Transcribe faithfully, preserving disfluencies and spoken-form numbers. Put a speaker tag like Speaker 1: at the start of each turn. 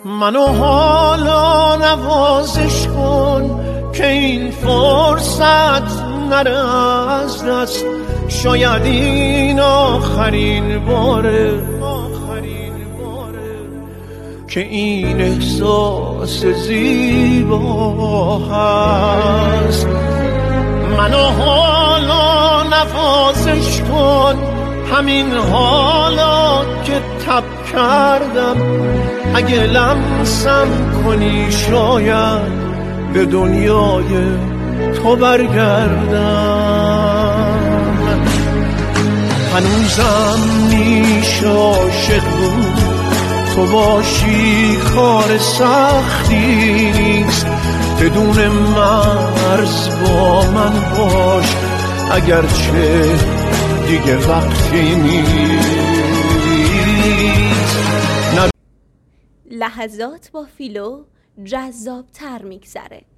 Speaker 1: منو حالا نوازش کن که این فرصت نره از دست. شاید این آخرین باره که این احساس زیبا هست. منو حالا نوازش کن، همین حالا که تب کردم. اگه لمسم کنی شاید به دنیای تو برگردم. هنوزم میشه عاشق بود تو باشی، کار سختی نیست. بدون مرز با من باش، اگرچه دیگه وقتی نیست.
Speaker 2: لحظات با فیلو جذاب تر میگذره.